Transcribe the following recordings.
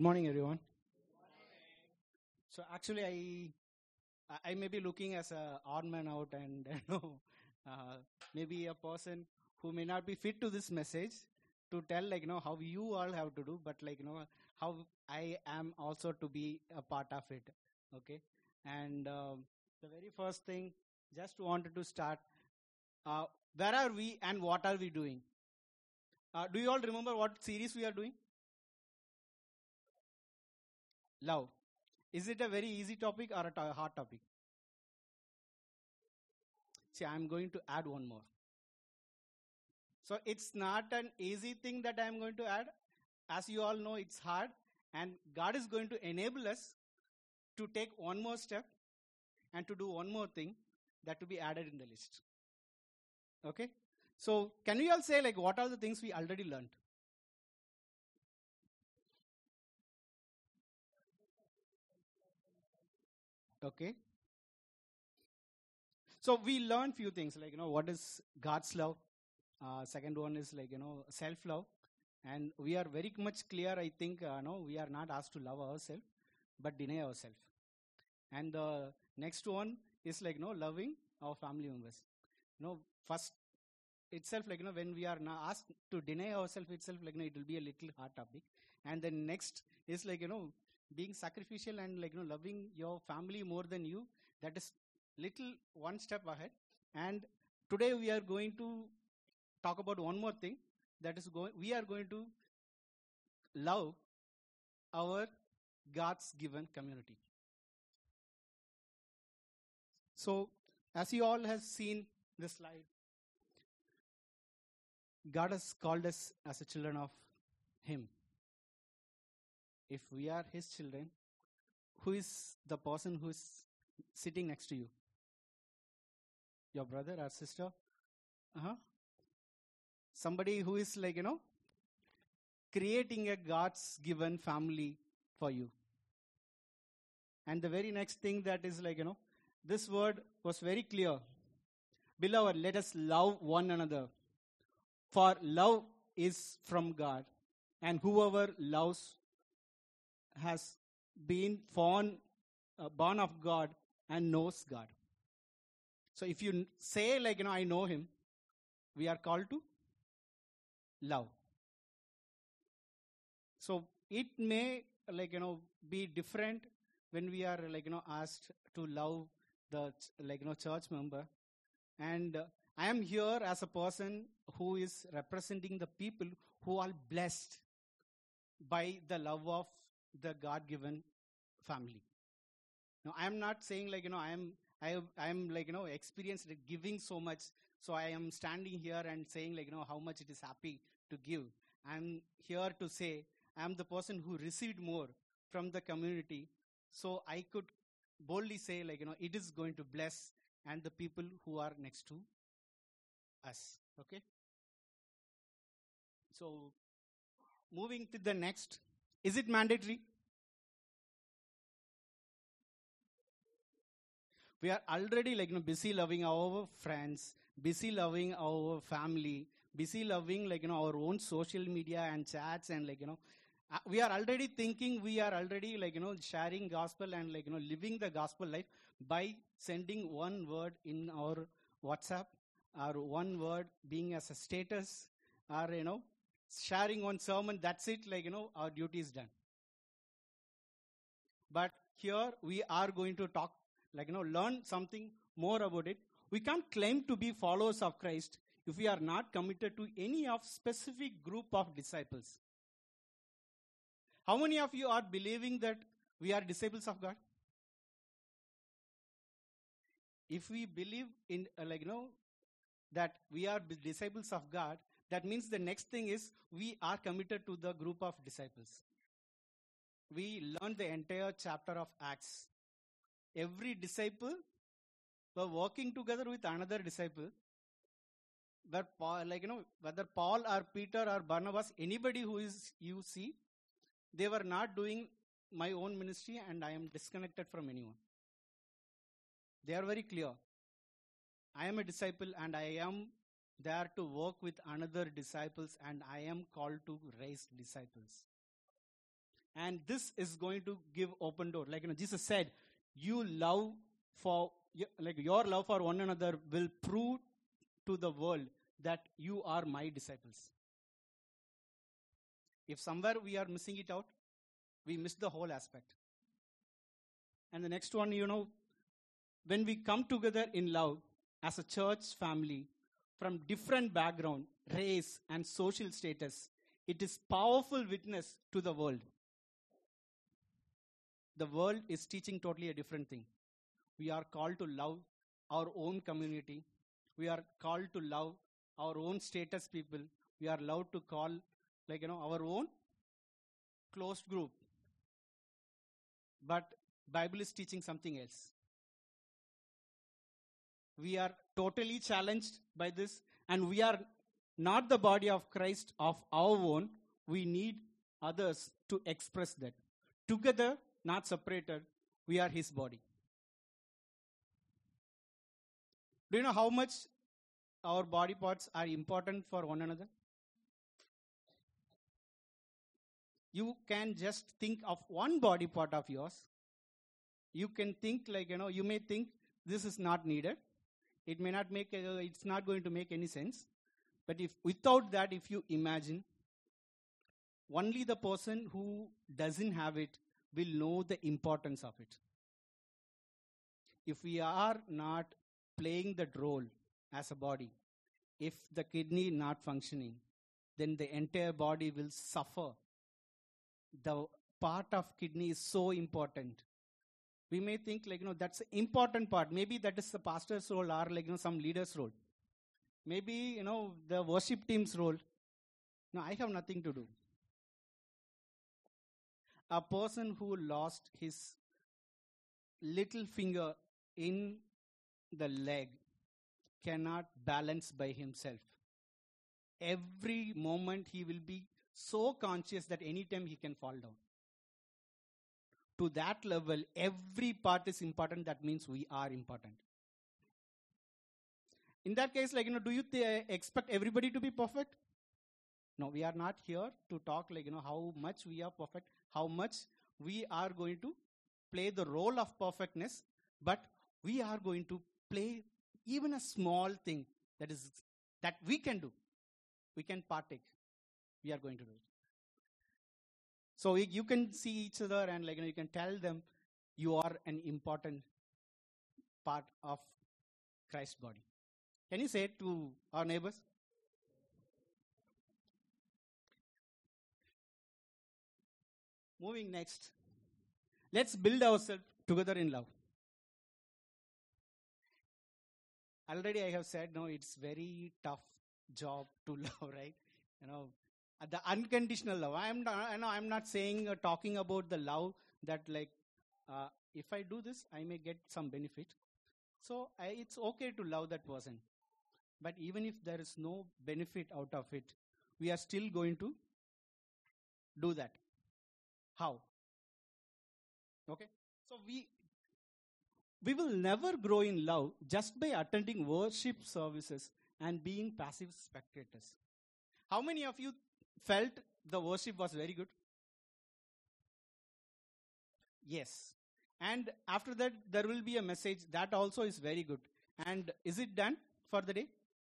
Good morning, everyone. So actually, I may be looking as a odd man out, and uh, maybe a person who may not be fit to this message to tell how you all have to do, but how I am also to be a part of it. Okay, and the very first thing, just wanted to start. Uh, where are we and what are we doing? Do you all remember what series we are doing? Love. Is it a very easy topic or a hard topic? See, I'm going to add one more. So it's not an easy thing that I'm going to add. As you all know, it's hard. And God is going to enable us to take one more step and to do one more thing that to be added in the list. Okay? So can we all say what are the things we already learned? Okay? So we learned few things what is God's love. Second one is self-love. And we are very much clear, I think, no, we are not asked to love ourselves, but deny ourselves. And the next one is loving our family members. First itself, when we are now asked to deny ourselves itself, it will be a little hard topic. And then next is being sacrificial and loving your family more than you. That is little one step ahead. And today we are going to talk about one more thing. That is we are going to love our God's given community. So, as you all have seen this slide, God has called us as a children of Him. If we are His children, who is the person who is sitting next to you? Your brother or sister? Uh-huh. Somebody who is creating a God's given family for you. And the very next thing that is this word was very clear. Beloved, let us love one another. For love is from God. And whoever loves has been born of God and knows God. So if you say I know Him, we are called to love. So it may be different when we are asked to love the church member. And I am here as a person who is representing the people who are blessed by the love of the God-given family. Now I am not saying I am experienced giving so much, so I am standing here and saying how much it is happy to give. I am here to say I am the person who received more from the community, so I could boldly say it is going to bless and the people who are next to us. Okay. So moving to the next, is it mandatory? We are already busy loving our friends, busy loving our family, busy loving our own social media and chats, and we are already thinking we are already sharing gospel and living the gospel life by sending one word in our WhatsApp, or one word being as a status, or sharing one sermon. That's it. Our duty is done. But here we are going to talk learn something more about it. We can't claim to be followers of Christ if we are not committed to any of specific group of disciples. How many of you are believing that we are disciples of God? If we believe in that we are disciples of God, that means the next thing is we are committed to the group of disciples. We learned the entire chapter of Acts. Every disciple were working together with another disciple. Where Paul, whether Paul or Peter or Barnabas, anybody who is you see, they were not doing my own ministry and I am disconnected from anyone. They are very clear. I am a disciple and I am there to work with another disciples, and I am called to raise disciples. And this is going to give open door. Like, Jesus said, you love for, like your love for one another will prove to the world that you are my disciples. If somewhere we are missing it out, we miss the whole aspect. And the next one, when we come together in love as a church family from different background, race, and social status, it is powerful witness to the world. The world is teaching totally a different thing. We are called to love our own community. We are called to love our own status people. We are allowed to call, our own closed group. But Bible is teaching something else. We are totally challenged by this, and we are not the body of Christ of our own. We need others to express that. Together, not separated, we are his body. Do you know how much our body parts are important for one another? You can just think of one body part of yours. You can think you may think this is not needed. It may not make, it's not going to make any sense. But if without that, if you imagine, only the person who doesn't have it will know the importance of it. If we are not playing that role as a body, if the kidney not functioning, then the entire body will suffer. The part of kidney is so important. We may think that's the important part. Maybe that is the pastor's role or some leader's role. Maybe the worship team's role. No, I have nothing to do. A person who lost his little finger in the leg cannot balance by himself. Every moment he will be so conscious that anytime he can fall down. To that level, every part is important. That means we are important. In that case, do you expect everybody to be perfect? No, we are not here to talk how much we are perfect, how much we are going to play the role of perfectness, but we are going to play even a small thing that we can do. We can partake. We are going to do it. So you can see each other and you can tell them you are an important part of Christ's body. Can you say it to our neighbors? Moving next. Let's build ourselves together in love. Already I have said, it's very tough job to love, right? The unconditional love. I'm not saying talking about the love that if I do this, I may get some benefit. So it's okay to love that person. But even if there is no benefit out of it, we are still going to do that. How? Okay. So we will never grow in love just by attending worship services and being passive spectators. How many of you felt the worship was very good? Yes. And after that, there will be a message that also is very good. And is it done for the day?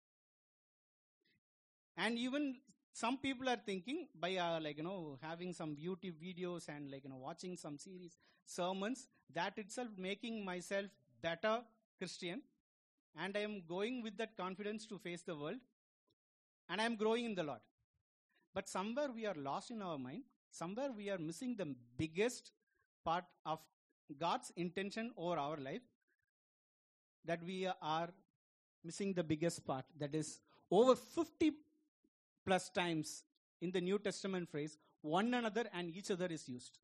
And even some people are thinking by having some YouTube videos and watching some series, sermons, that itself making myself better Christian. And I am going with that confidence to face the world. And I am growing in the Lord. But somewhere we are lost in our mind. Somewhere we are missing the biggest part of God's intention over our life. That we are missing the biggest part. That is over 50 plus times in the New Testament phrase, one another and each other is used.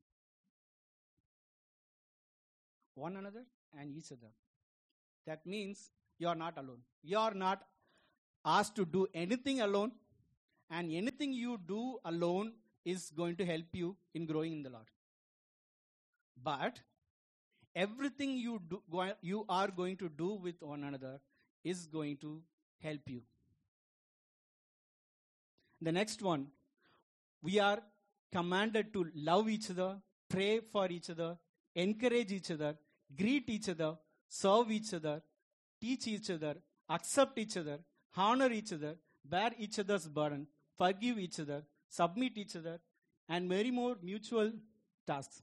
One another and each other. That means you are not alone. You are not asked to do anything alone. And anything you do alone is going to help you in growing in the Lord. But everything you are going to do with one another is going to help you. The next one, we are commanded to love each other, pray for each other, encourage each other, greet each other, serve each other, teach each other, accept each other, honor each other, bear each other's burden, forgive each other, submit each other, and many more mutual tasks.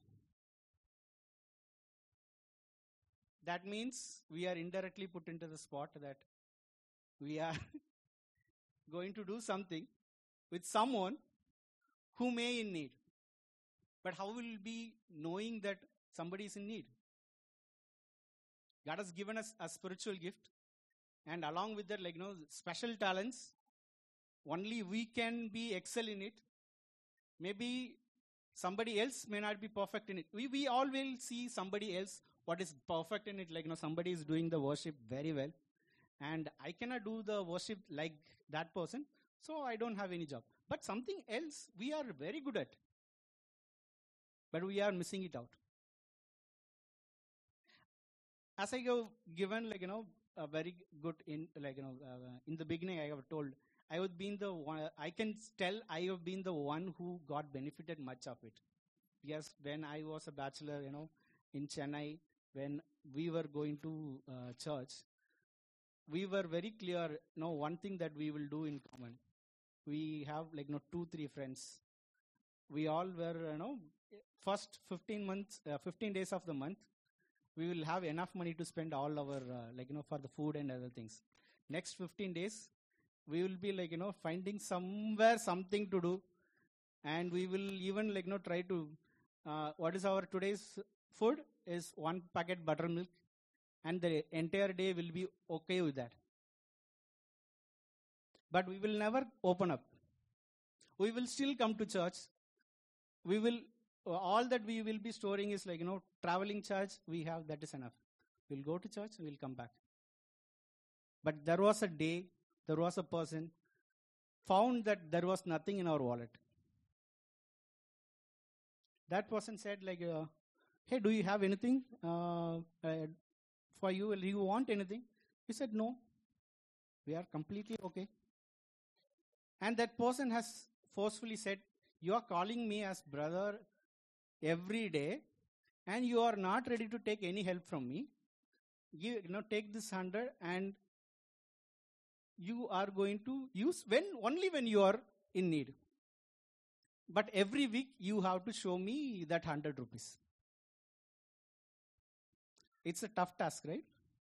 That means we are indirectly put into the spot that we are going to do something with someone who may in need. But how will we be knowing that somebody is in need? God has given us a spiritual gift, and along with that, special talents. Only we can be excel in it. Maybe somebody else may not be perfect in it. We all will see somebody else what is perfect in it. Somebody is doing the worship very well, and I cannot do the worship like that person, so I don't have any job. But something else we are very good at, but we are missing it out. As I go given, a very good in, in the beginning, I have told I have been the one. I can tell I have been the one who got benefited much of it. Yes, when I was a bachelor, in Chennai, when we were going to church, we were very clear. One thing that we will do in common. We have 2-3 friends. We all were, first 15 days of the month, we will have enough money to spend all our, for the food and other things. Next 15 days, we will be finding somewhere something to do, and we will even try to, what is our today's food is 1 packet buttermilk, and the entire day will be okay with that. But we will never open up. We will still come to church. We will, all that we will be storing is traveling charge we have, that is enough. We'll go to church, we'll come back. But there was a day, there was a person found that there was nothing in our wallet. That person said hey, do you have anything for you? Do you want anything? We said, no, we are completely okay. And that person has forcefully said, you are calling me as brother every day, and you are not ready to take any help from me. Take this 100, and you are going to use only when you are in need. But every week you have to show me that 100 rupees. It's a tough task, right?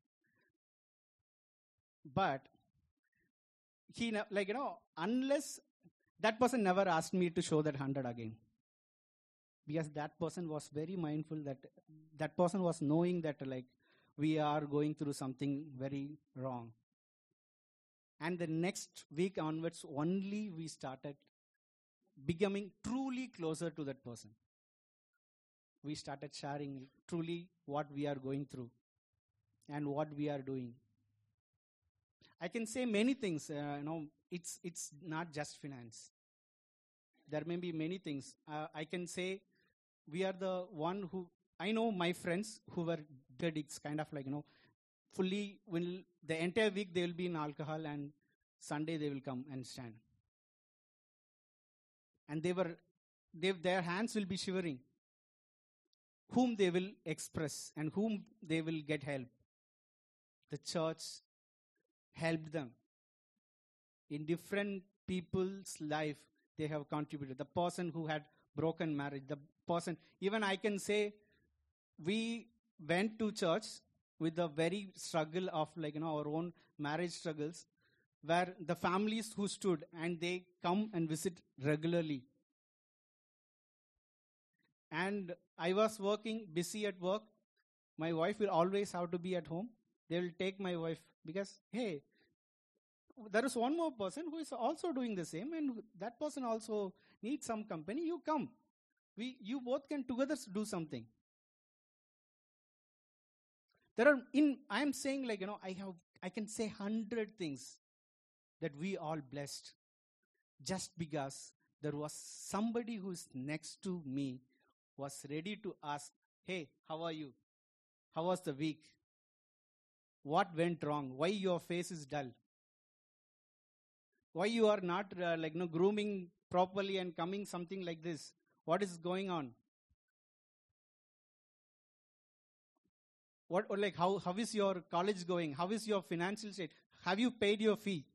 But he, unless that person never asked me to show that 100 again. Because that person was very mindful that person was knowing that we are going through something very wrong. And the next week onwards, only we started becoming truly closer to that person. We started sharing truly what we are going through and what we are doing. I can say many things. It's not just finance. There may be many things. I can say we are the one who, I know my friends who were addicts, kind of fully, the entire week they will be in alcohol, and Sunday they will come and stand. And their hands will be shivering. Whom they will express and whom they will get help. The church helped them. In different people's life, they have contributed. The person who had broken marriage, the person, even I can say, we went to church with the very struggle of our own marriage struggles, where the families who stood and they come and visit regularly. And I was busy at work. My wife will always have to be at home. They will take my wife because, hey, there is one more person who is also doing the same, and that person also needs some company. You come. You both can together do something. I am saying I can say 100 things that we all blessed just because there was somebody who is next to me was ready to ask, hey, how are you? How was the week? What went wrong? Why your face is dull? Why you are not grooming properly and coming something like this? What is going on? What, or like, how is your college going? How is your financial state? Have you paid your fee?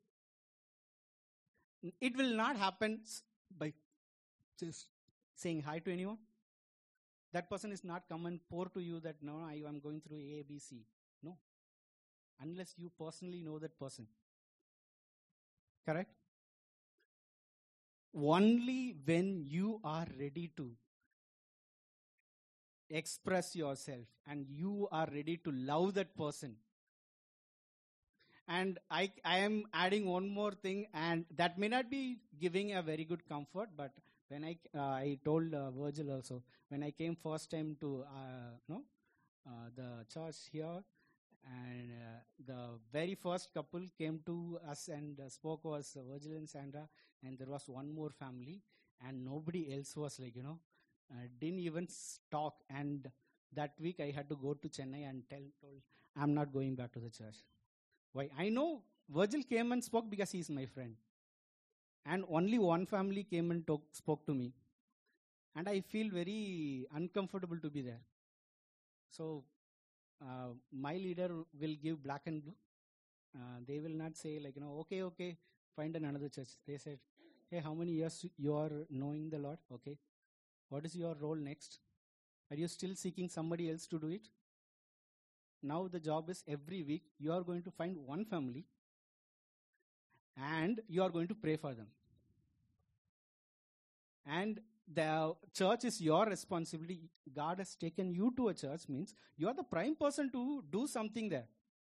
It will not happen by just saying hi to anyone. That person is not come and pour to you that, no, I am going through A, B, C. No. Unless you personally know that person. Correct? Only when you are ready to express yourself and you are ready to love that person. And I am adding one more thing, and that may not be giving a very good comfort, but when I told Virgil also, when I came first time to the church here, and the very first couple came to us and spoke was Virgil and Sandra, and there was one more family, and nobody else was didn't even talk. And that week I had to go to Chennai and told I'm not going back to the church. Why? I know Virgil came and spoke because he's my friend. And only one family came and spoke to me. And I feel very uncomfortable to be there. So my leader will give black and blue. They will not say okay, find another church. They said, hey, how many years you are knowing the Lord? Okay. What is your role next? Are you still seeking somebody else to do it? Now the job is every week you are going to find one family and you are going to pray for them. And the church is your responsibility. God has taken you to a church means you are the prime person to do something there.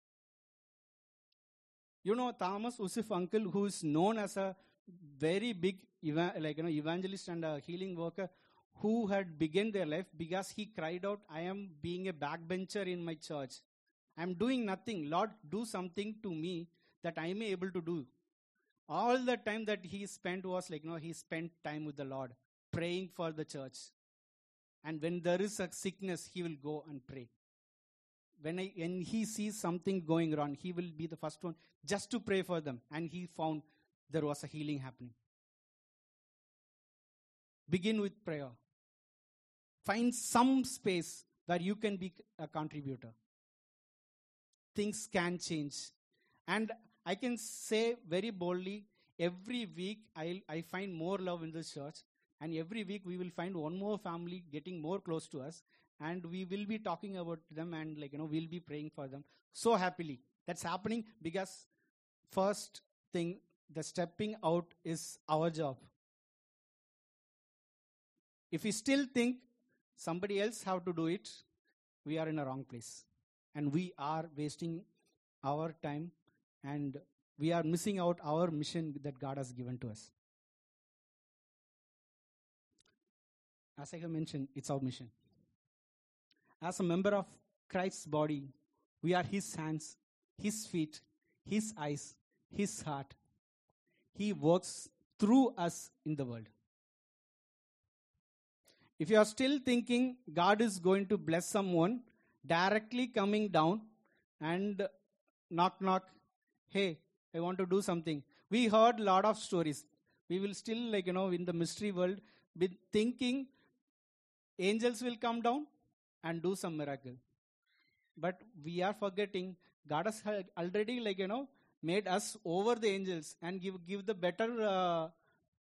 Thomas Usif uncle, who is known as a very big evangelist and a healing worker, who had begun their life because he cried out, I am being a backbencher in my church. I am doing nothing. Lord, do something to me that I may able to do. All the time that he spent was he spent time with the Lord, praying for the church. And when there is a sickness, he will go and pray. When he sees something going wrong, he will be the first one just to pray for them. And he found there was a healing happening. Begin with prayer. Find some space where you can be a contributor. Things can change. And I can say very boldly, every week I find more love in this church. And every week we will find one more family getting more close to us. And we will be talking about them and we'll be praying for them so happily. That's happening because first thing, the stepping out is our job. If we still think somebody else have to do it, we are in a wrong place. And we are wasting our time and we are missing out our mission that God has given to us. As I have mentioned, it's our mission. As a member of Christ's body, we are His hands, His feet, His eyes, His heart. He works through us in the world. If you are still thinking God is going to bless someone directly coming down and knock, knock, hey, I want to do something. We heard a lot of stories. We will still, in the mystery world, be thinking angels will come down and do some miracle. But we are forgetting God has already, made us over the angels and give the better,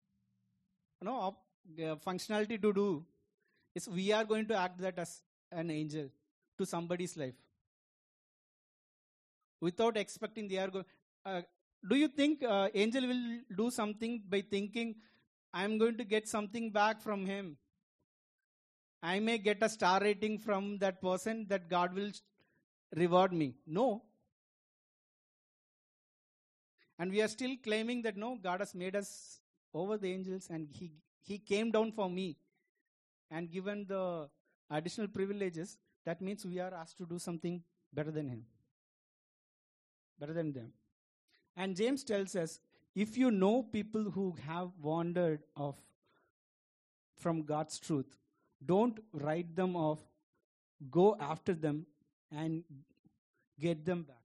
functionality to do. Is we are going to act that as an angel to somebody's life without expecting they are going. Do you think angel will do something by thinking I am going to get something back from him? I may get a star rating from that person that God will reward me. No. And we are still claiming that no, God has made us over the angels and he came down for me and given the additional privileges. That means we are asked to do something better than him. Better than them. And James tells us, if you know people who have wandered off from God's truth, don't write them off. Go after them and get them back.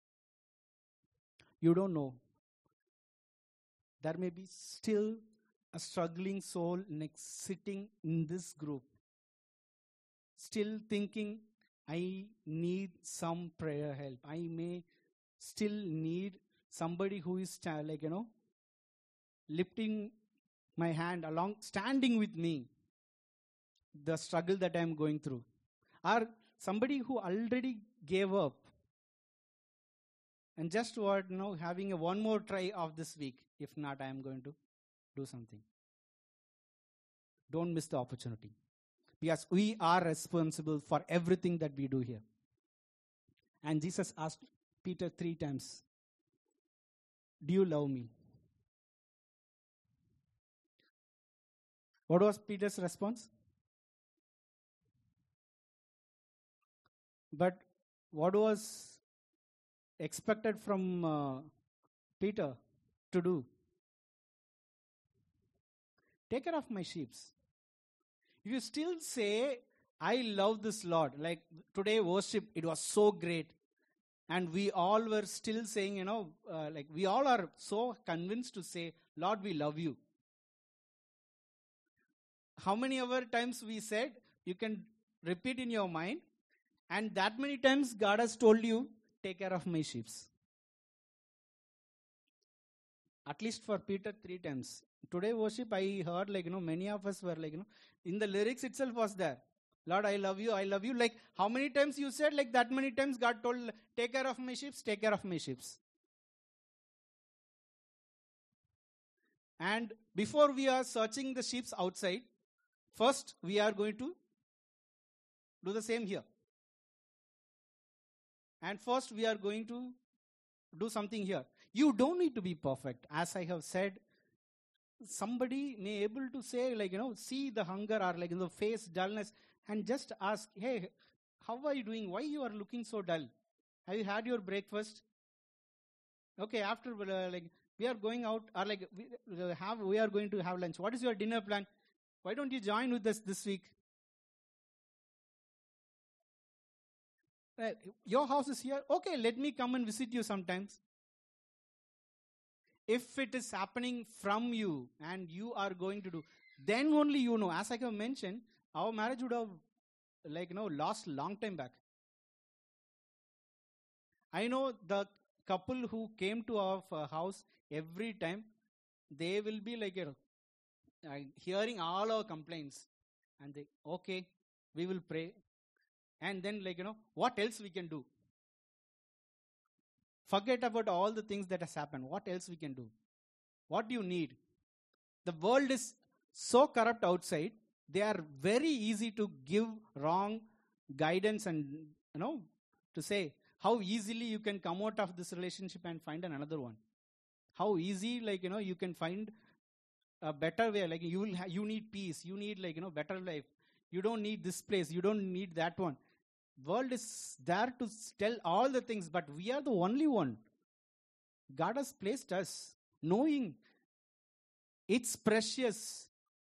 You don't know. There may be still a struggling soul sitting in this group, still thinking, I need some prayer help. I may still need somebody who is lifting my hand along, standing with me, the struggle that I am going through. Or somebody who already gave up and just having a one more try of this week. If not, I am going to do something. Don't miss the opportunity. Because we are responsible for everything that we do here. And Jesus asked Peter 3 times, do you love me? What was Peter's response? But what was expected from Peter to do? Take care of my sheep. If you still say, I love this Lord, like today worship, it was so great. And we all were still saying, we all are so convinced to say, Lord, we love you. How many other times we said, you can repeat in your mind, and that many times God has told you, take care of my sheep. At least for Peter 3 times. Today worship, I heard many of us were in the lyrics itself was there. Lord, I love you, I love you. Like how many times you said, like that many times God told, take care of my sheep, take care of my sheep. And before we are searching the sheep outside, first we are going to do the same here. And first we are going to do something here. You don't need to be perfect. As I have said, somebody may able to say see the hunger or face dullness and just ask, hey, how are you doing? Why you are looking so dull? Have you had your breakfast? Okay, after we are going out or we are going to have lunch. What is your dinner plan? Why don't you join with us this week? Your house is here. Okay, let me come and visit you sometimes. If it is happening from you and you are going to do, then only you know. As I have mentioned, our marriage would have lost long time back. I know the couple who came to our house every time, they will be hearing all our complaints. And they, okay, we will pray. And then what else we can do? Forget about all the things that has happened. What else we can do? What do you need? The world is so corrupt outside. They are very easy to give wrong guidance and, to say how easily you can come out of this relationship and find another one. How easy, you can find a better way. You need peace. You need, better life. You don't need this place. You don't need that one. World is there to tell all the things, but we are the only one. God has placed us, knowing it's precious.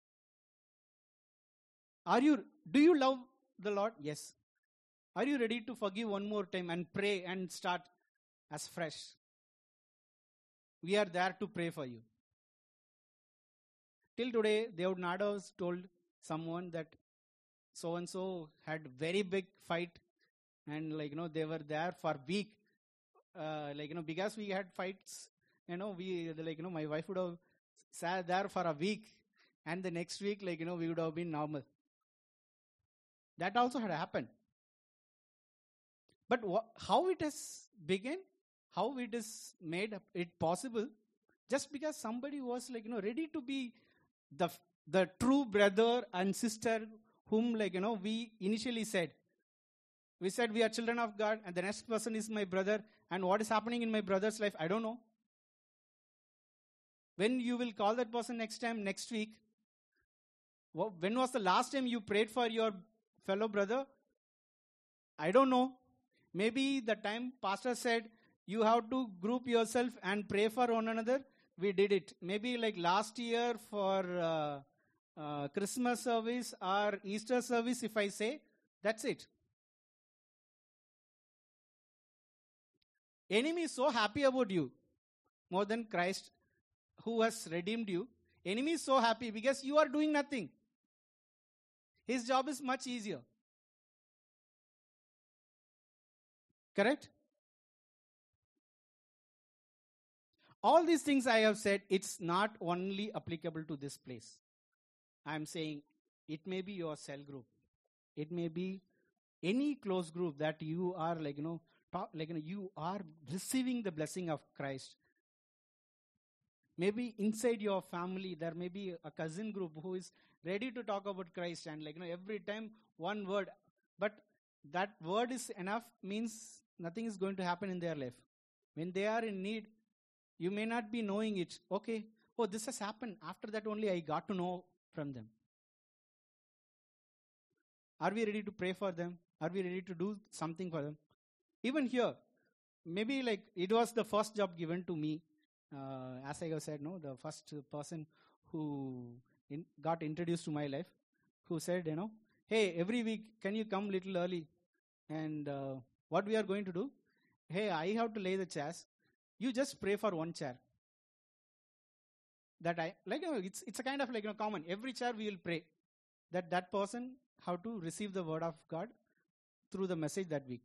Do you love the Lord? Yes. Are you ready to forgive one more time and pray and start as fresh? We are there to pray for you. Till today, they would not have told someone that so-and-so had very big fight and they were there for week. Because we had fights, my wife would have sat there for a week and the next week, we would have been normal. That also had happened. But how it has begun, how it is made it possible, just because somebody was ready to be the true brother and sister whom we initially said. We said we are children of God and the next person is my brother, and what is happening in my brother's life, I don't know. When you will call that person next week, when was the last time you prayed for your fellow brother? I don't know. Maybe the time pastor said you have to group yourself and pray for one another, we did it. Maybe last year for Christmas service or Easter service, if I say, that's it. Enemy is so happy about you more than Christ who has redeemed you. Enemy is so happy because you are doing nothing. His job is much easier. Correct? All these things I have said, it's not only applicable to this place. I am saying it may be your cell group. It may be any close group that you are you are receiving the blessing of Christ. Maybe inside your family, there may be a cousin group who is ready to talk about Christ and every time one word, but that word is enough means nothing is going to happen in their life. When they are in need, you may not be knowing it. Okay, oh, this has happened. After that only I got to know from them. Are we ready to pray for them? Are we ready to do something for them? Even here, maybe it was the first job given to me. As I have said, no, the first person who got introduced to my life, who said, hey, every week, can you come little early? And what we are going to do? Hey, I have to lay the chairs. You just pray for one chair. That it's a kind of common. Every chair we will pray. That person have to receive the word of God through the message that week.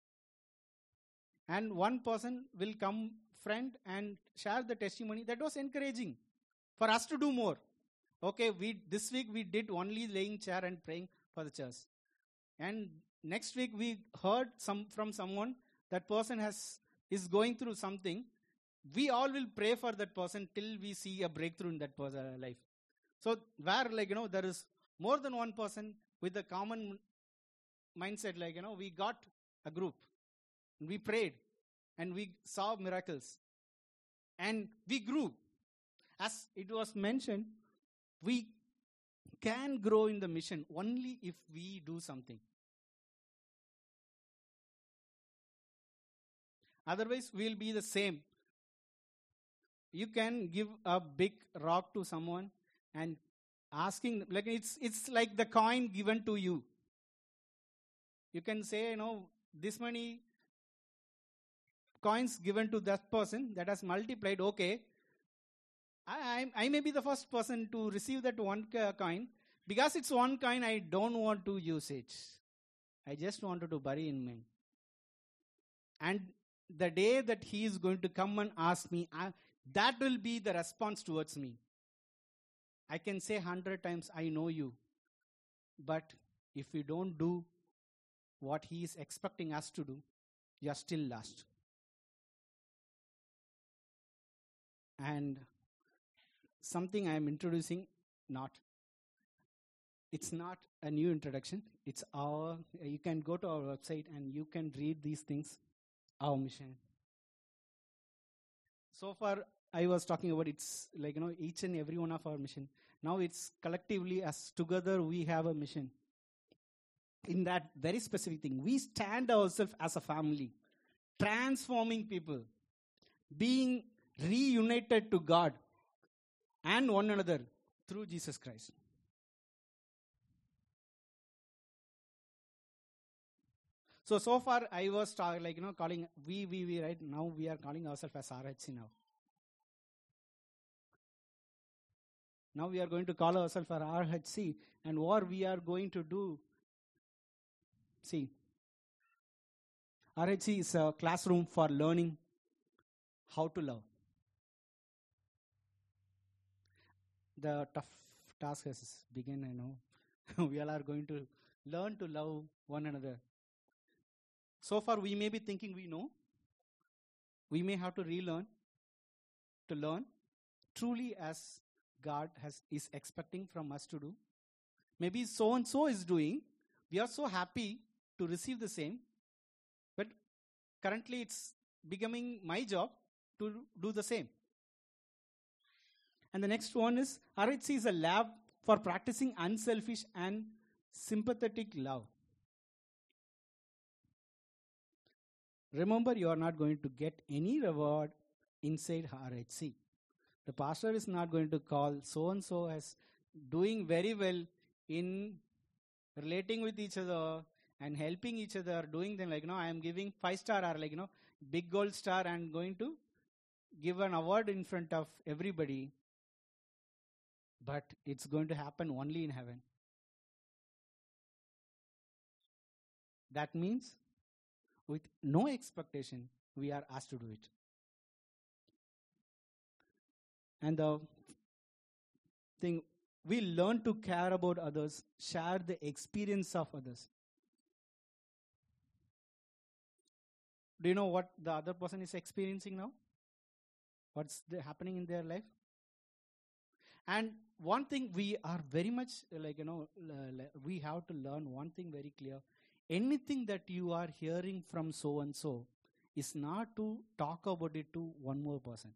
And one person will come front and share the testimony. That was encouraging for us to do more. Okay, this week we did only laying chair and praying for the church. And next week we heard from someone, that person is going through something. We all will pray for that person till we see a breakthrough in that person's life. So where there is more than one person with a common mindset, we got a group. We prayed and we saw miracles. And we grew. As it was mentioned, we can grow in the mission only if we do something. Otherwise, we'll be the same. You can give a big rock to someone and asking, it's like the coin given to you. You can say, this many coins given to that person that has multiplied. Okay, I may be the first person to receive that one coin. Because it's one coin, I don't want to use it. I just wanted to bury in me. And the day that he is going to come and ask me, that will be the response towards me. I can say 100 times, I know you. But if we don't do what he is expecting us to do, you are still lost. And something I am introducing, it's not a new introduction. It's you can go to our website and you can read these things, our mission. So far, I was talking about it's each and every one of our mission. Now it's collectively, as together we have a mission. In that very specific thing, we stand ourselves as a family, transforming people, being reunited to God and one another through Jesus Christ. So far I was calling we right now we are calling ourselves as RHC now. Now we are going to call ourselves as RHC, and what we are going to do. See, RHC is a classroom for learning how to love. The tough task has begun, I know. We all are going to learn to love one another. So far, we may be thinking we know. We may have to relearn to learn truly as God is expecting from us to do. Maybe so-and-so is doing. We are so happy to receive the same. But currently, it's becoming my job to do the same. And the next one is, RHC is a lab for practicing unselfish and sympathetic love. Remember, you are not going to get any reward inside RHC. The pastor is not going to call so-and-so as doing very well in relating with each other and helping each other, doing them I am giving 5-star or big gold star and going to give an award in front of everybody. but it's going to happen only in heaven. That means with no expectation, we are asked to do it. And the thing, we learn to care about others, share the experience of others. Do you know what the other person is experiencing now? What's happening in their life? And one thing we are very much we have to learn one thing very clear. Anything that you are hearing from so and so is not to talk about it to one more person.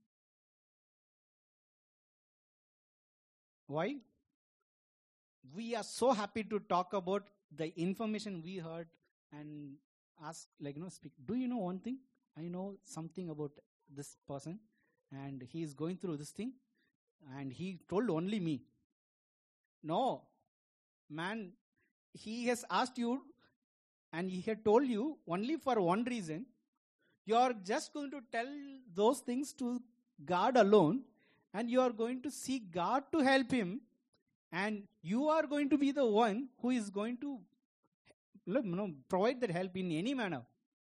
Why? We are so happy to talk about the information we heard and ask, speak. Do you know one thing? I know something about this person, and he is going through this thing, and he told only me. No, man, he has asked you, and he had told you only for one reason. You are just going to tell those things to God alone, and you are going to seek God to help him, and you are going to be the one who is going to provide that help in any manner.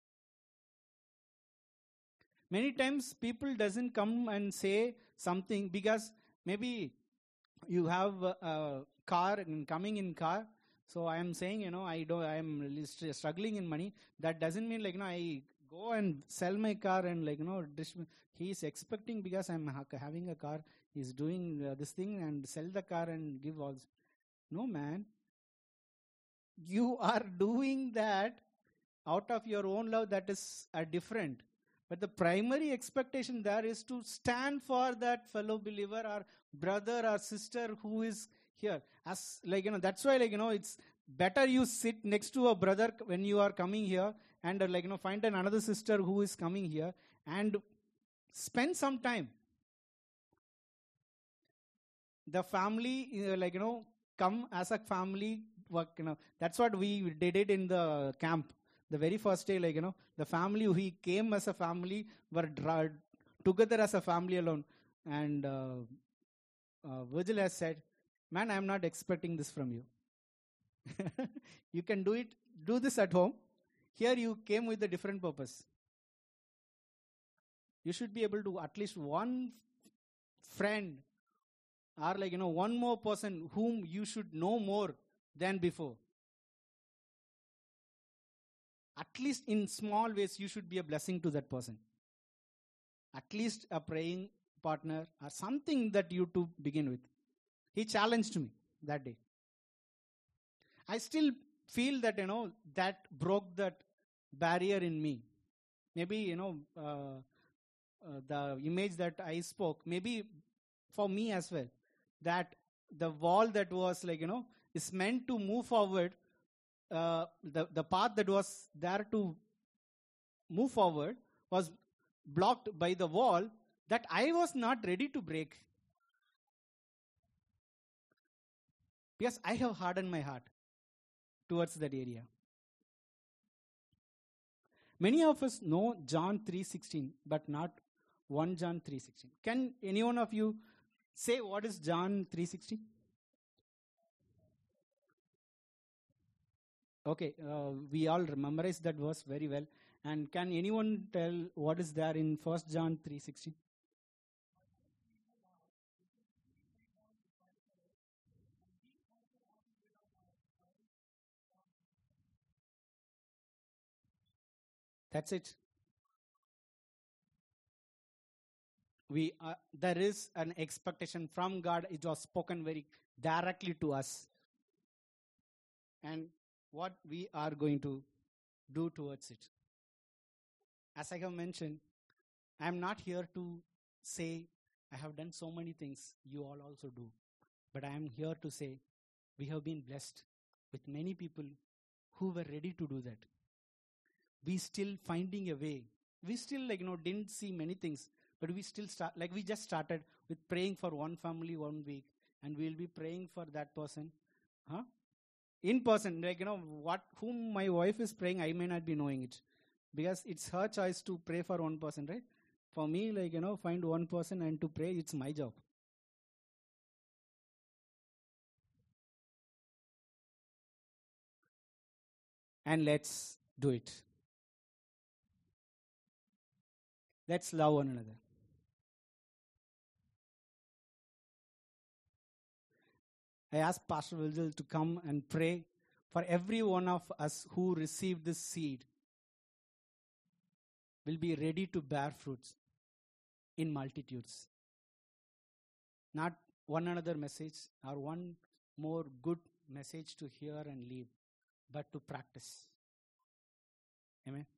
Many times people doesn't come and say something because maybe you have a car and coming in car. So I am saying, I am struggling in money. That doesn't mean I go and sell my car and he is expecting because I'm having a car. He's doing this thing and sell the car and give all. No, man. You are doing that out of your own love. That is different. But the primary expectation there is to stand for that fellow believer or brother or sister who is here. As that's why it's better you sit next to a brother when you are coming here and find another sister who is coming here and spend some time. The family, come as a family work. That's what we did it in the camp. The very first day, the family who came as a family were together as a family alone. And Virgil has said, man, I'm not expecting this from you. You can do this at home. Here you came with a different purpose. You should be able to at least one friend or one more person whom you should know more than before. At least in small ways, you should be a blessing to that person. At least a praying partner or something that you two begin with. He challenged me that day. I still feel that, that broke that barrier in me. Maybe, the image that I spoke, maybe for me as well, that the wall that was is meant to move forward. The path that was there to move forward was blocked by the wall that I was not ready to break. Because I have hardened my heart towards that area. Many of us know John 3:16, but not 1 John 3:16. Can any one of you say what is John 3:16? Okay, we all memorize that verse very well. And can anyone tell what is there in 1 John 3:16? That's it. There is an expectation from God. It was spoken very directly to us. And what we are going to do towards it. As I have mentioned, I am not here to say I have done so many things, you all also do. But I am here to say we have been blessed with many people who were ready to do that. We still finding a way. We still didn't see many things, but we still we just started with praying for one family 1 week, and we'll be praying for that person. In person, whom my wife is praying, I may not be knowing it. Because it's her choice to pray for one person, right? For me, find one person and to pray, it's my job. and let's do it. Let's love one another. I ask Pastor Wilzel to come and pray for every one of us who received this seed will be ready to bear fruits in multitudes. Not one another message or one more good message to hear and leave, but to practice. Amen.